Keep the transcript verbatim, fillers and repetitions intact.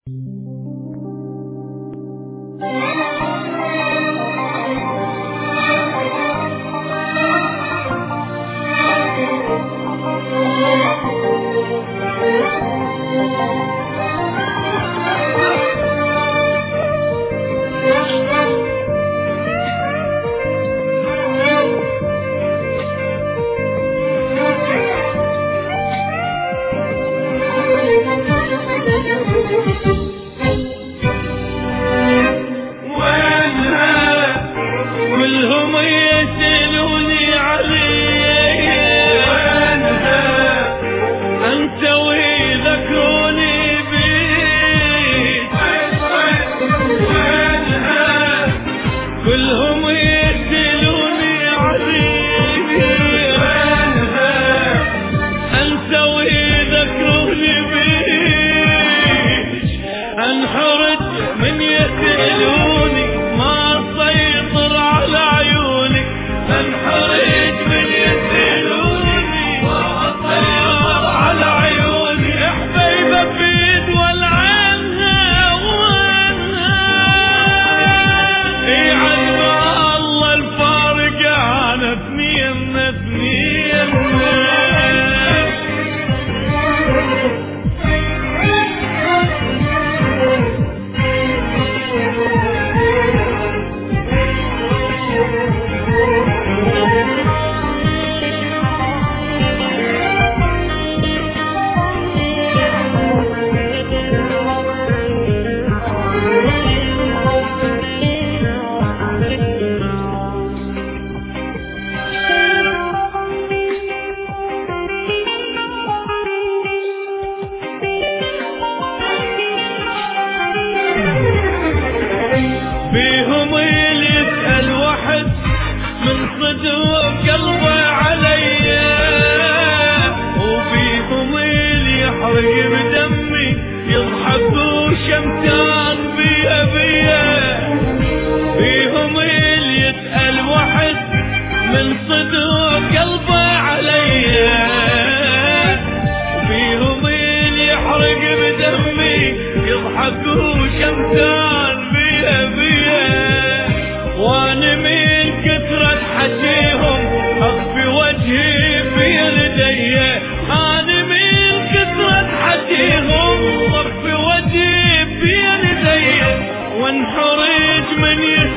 بيهم اللي يسأل واحد من صدق قلبه عليا، وبيهم اللي يحرق بدمي يضحك وشمتان بيا بيا. بيهم اللي يسأل واحد من صدق قلبه عليا، وبيهم اللي يحرق بدمي يضحك وشمتان بيا بيا. وانا من كثرة حكيهم اخفي وجهي بيدي، انا من كثرة حكيهم اخفي وجهي بيدي، وانحرج من